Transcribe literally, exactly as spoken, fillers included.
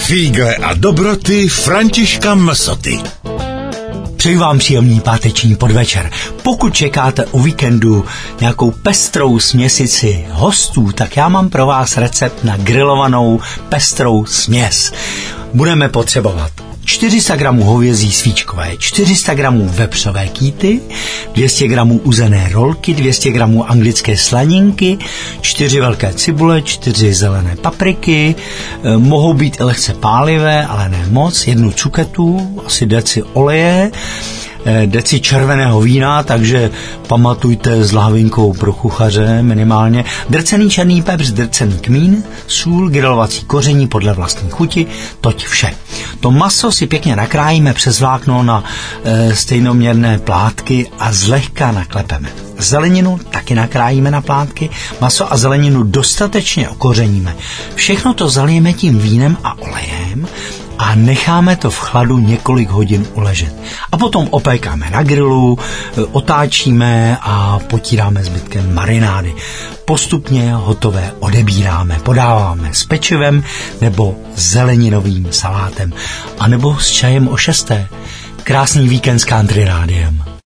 Fígle a dobroty Františka Msoty. Přeji vám příjemný páteční podvečer. Pokud čekáte o víkendu nějakou pestrou směsici hostů, tak já mám pro vás recept na grilovanou pestrou směs. Budeme potřebovat čtyři sta gramů hovězí svíčkové, čtyři sta gramů vepřové kýty, dvě stě gramů uzené rolky, dvě stě gramů anglické slaninky, čtyři velké cibule, čtyři zelené papriky, e, mohou být i lehce pálivé, ale ne moc, jednu cuketu, asi deci oleje, e, deci červeného vína, takže pamatujte s lahvinkou pro kuchaře minimálně, drcený černý pepř, drcený kmín, sůl, grilovací koření podle vlastní chuti, toť vše. To maso si pěkně nakrájíme přes vlákno na e, stejnoměrné plátky a zlehka naklepeme. Zeleninu taky nakrájíme na plátky, maso a zeleninu dostatečně okořeníme. Všechno to zalijeme tím vínem a olejem a necháme to v chladu několik hodin uležet. A potom opékáme na grilu, otáčíme a potíráme zbytkem marinády. Postupně hotové odebíráme, podáváme s pečivem nebo zeleninovým salátem, anebo s čajem o šesté. Krásný víkend s Country rádiem.